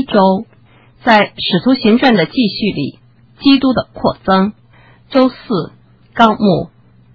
一周，在使徒行传的继续里，基督的扩增。周四，纲目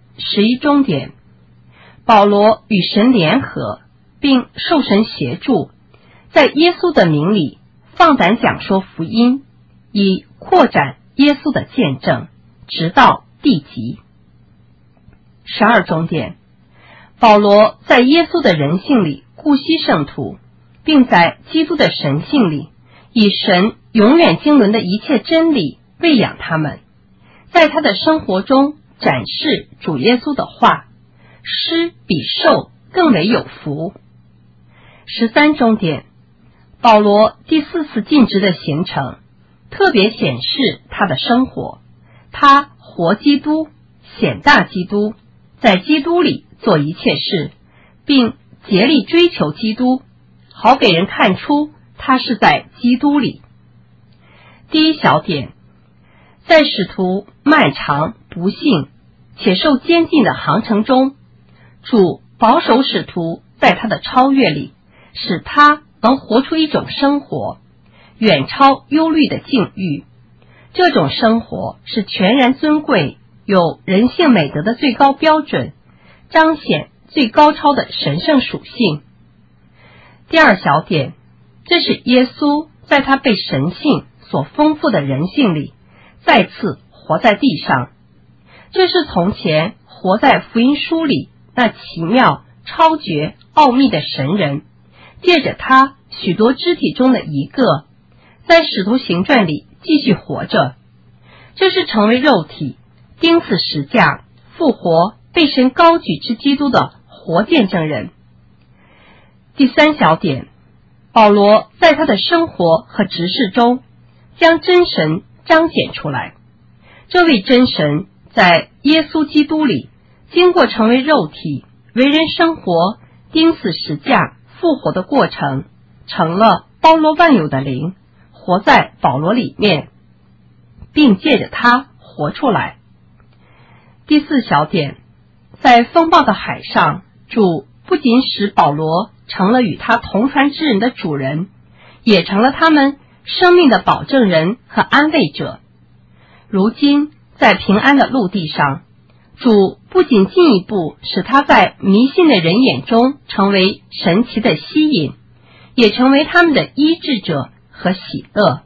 11终点。保罗与神联合，并受神协助，在耶稣的名里放胆讲说福音，以扩展耶稣的见证，直到地极。12终点。保罗在耶稣的人性里顾惜圣徒，并在基督的神性里以神永远经纶的一切真理喂养他们，在他的生活中展示主耶稣的话，施比受更为有福。13终点。保罗第4次尽职的行程特别显示他的生活，他活基督，显大基督，在基督里做一切事，并竭力追求基督，好给人看出他是在基督里。第一小点，在使徒漫长、不幸且受监禁的航程中，主保守使徒在他的超越里，使他能活出一种生活，远超忧虑的境遇。这种生活是全然尊贵，有人性美德的最高标准，彰显最高超的神圣属性。第二小点，这是耶稣在他被神性所丰富的人性里再次活在地上。这是从前活在福音书里那奇妙、超绝、奥秘的神人，借着他许多肢体中的一个，在使徒行传里继续活着。这是成为肉体、钉死十架、复活、被神高举之基督的活见证人。第三小点，保罗在他的生活和执事中将真神彰显出来。这位真神在耶稣基督里经过成为肉体、为人生活、钉死十架、复活的过程，成了包罗万有的灵，活在保罗里面，并借着他活出来。第四小点，在风暴的海上，主不仅使保罗成了与他同船之人的主人，也成了他们生命的保证人和安慰者。如今在平安的陆地上，主不仅进一步使他在迷信的人眼中成为神奇的吸引，也成为他们的医治者和喜乐。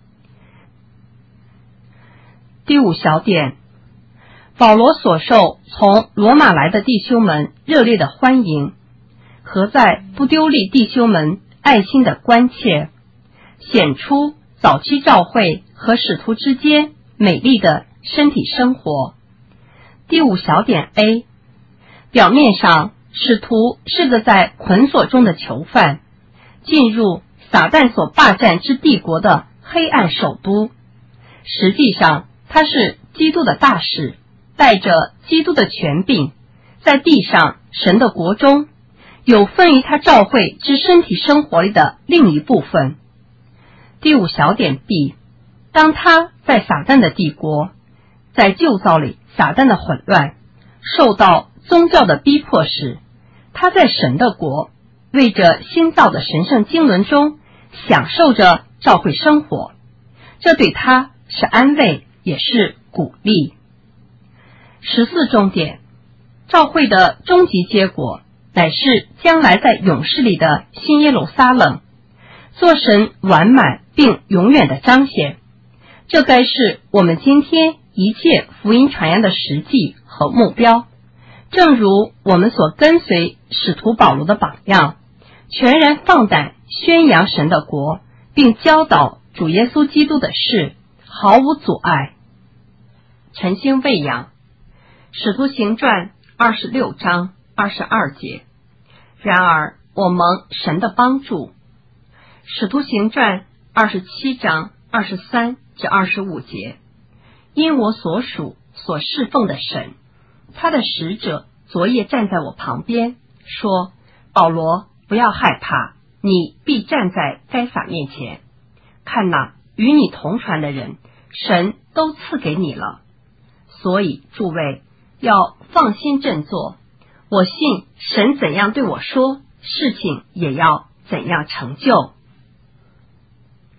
第五小点，保罗所受从罗马来的弟兄们热烈的欢迎，和在不丢利弟兄们爱心的关切，显出早期教会和使徒之间美丽的身体生活。第五小点 A， 表面上使徒是个在捆锁中的囚犯，进入撒旦所霸占之帝国的黑暗首都，实际上他是基督的大使，带着基督的权柄，在地上神的国中有份于他教会之身体生活里的另一部分。第五小点 B， 当他在撒旦的帝国，在旧造里撒旦的混乱，受到宗教的逼迫时，他在神的国，为着新造的神圣经纶中享受着教会生活，这对他是安慰，也是鼓励。14重点，教会的终极结果乃是将来在勇士里的新耶路撒冷，做神完满并永远的彰显。这该是我们今天一切福音传扬的实际和目标。正如我们所跟随使徒保罗的榜样，全然放胆宣扬神的国，并教导主耶稣基督的事，毫无阻碍。晨星喂养，使徒行传26章22节。然而我蒙神的帮助。使徒行传27章23至25节。因我所属所侍奉的神，他的使者昨夜站在我旁边，说：保罗，不要害怕，你必站在该撒面前。看哪，与你同船的人，神都赐给你了。所以诸位要放心振作，我信神怎样对我说，事情也要怎样成就。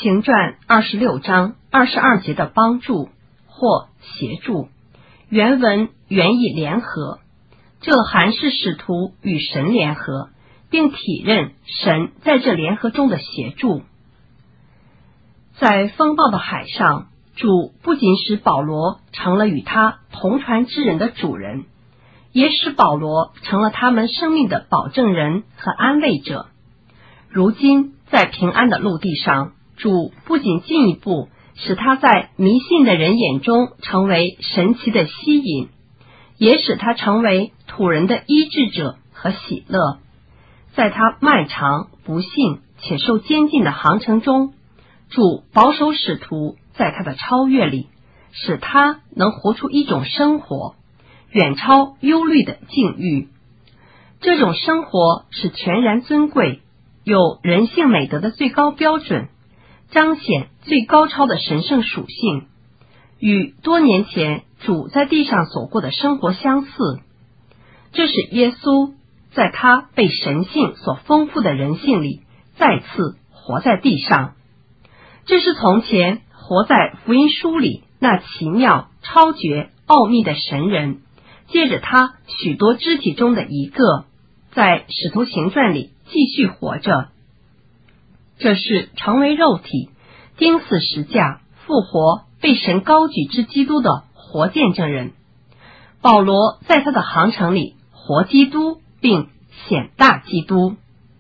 行传26章22节的帮助或协助，原文原意联合，这含是使徒与神联合，并体认神在这联合中的协助。在风暴的海上，主不仅使保罗成了与他同船之人的主人，也使保罗成了他们生命的保证人和安慰者。如今在平安的陆地上，主不仅进一步使他在迷信的人眼中成为神奇的吸引，也使他成为土人的医治者和喜乐。在他漫长、不幸且受监禁的航程中，主保守使徒在他的超越里，使他能活出一种生活，远超忧虑的境遇。这种生活是全然尊贵，有人性美德的最高标准，彰显最高超的神圣属性，与多年前主在地上所过的生活相似。这使耶稣在他被神性所丰富的人性里再次活在地上。这是从前活在福音书里那奇妙、超绝、奥秘的神人，借着他许多肢体中的一个，在使徒行传里继续活着。这是成为肉体、钉死十架、复活、被神高举之基督的活见证人。保罗在他的航程里活基督，并显大基督。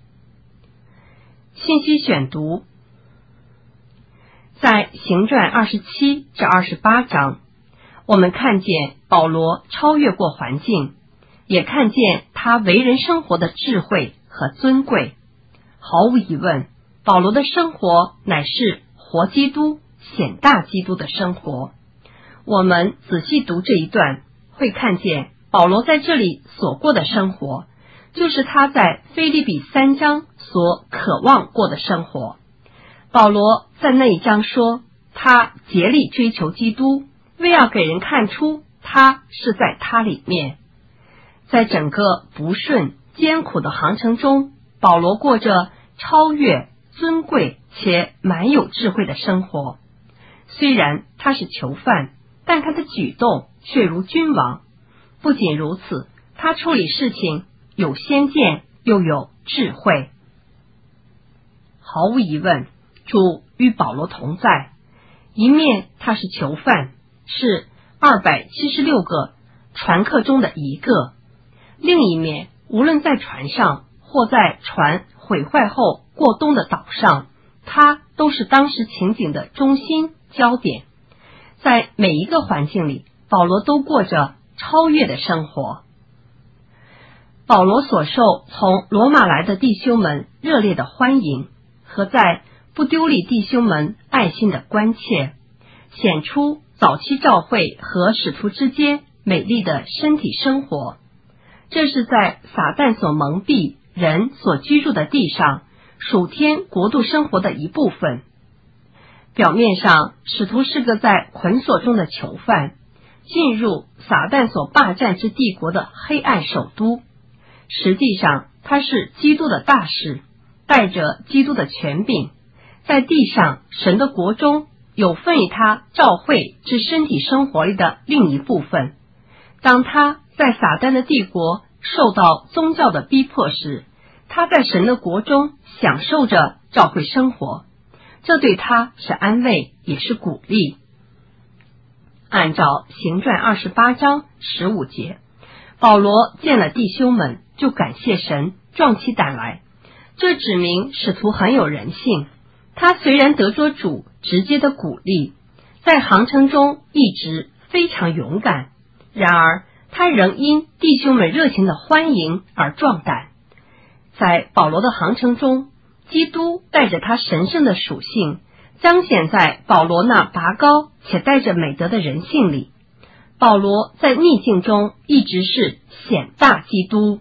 信息选读，在行传27至28章，我们看见保罗超越过环境，也看见他为人生活的智慧和尊贵。毫无疑问，保罗的生活乃是活基督、显大基督的生活。我们仔细读这一段，会看见保罗在这里所过的生活，就是他在腓立比3章所渴望过的生活。保罗在那一章说，他竭力追求基督，为要给人看出他是在他里面。在整个不顺艰苦的航程中，保罗过着超越、尊贵且满有智慧的生活。虽然他是囚犯，但他的举动却如君王。不仅如此，他处理事情有先见又有智慧。毫无疑问，主与保罗同在。一面他是囚犯，是276个船客中的一个；另一面，无论在船上或在船毁坏后过冬的岛上，他都是当时情景的中心焦点。在每一个环境里，保罗都过着超越的生活。保罗所受从罗马来的弟兄们热烈的欢迎，和在不丢离弟兄们爱心的关切，显出早期教会和使徒之间美丽的身体生活。这是在撒旦所蒙蔽、人所居住的地上属天国度生活的一部分。表面上，使徒是个在捆锁中的囚犯，进入撒旦所霸占之帝国的黑暗首都。实际上，他是基督的大使，带着基督的权柄，在地上神的国中有份于他召会之身体生活里的另一部分。当他在撒旦的帝国受到宗教的逼迫时，他在神的国中享受着召会生活，这对他是安慰，也是鼓励。按照行传28章15节，保罗见了弟兄们，就感谢神，壮起胆来。这指明使徒很有人性。他虽然得着主直接的鼓励，在航程中一直非常勇敢，然而他仍因弟兄们热情的欢迎而壮胆。在保罗的航程中，基督带着他神圣的属性，彰显在保罗那拔高且带着美德的人性里。保罗在逆境中一直是显大基督。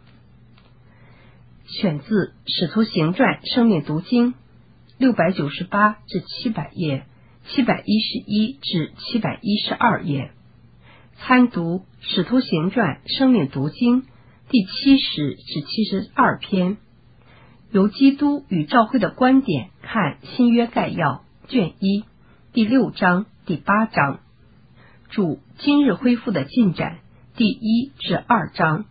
选自使徒行传生命读经698至700页，711至712页。参读使徒行传生命读经第70至72篇， 由基督与教会的观点看新约概要卷1第6章第8章。主今日恢复的进展第1至2章。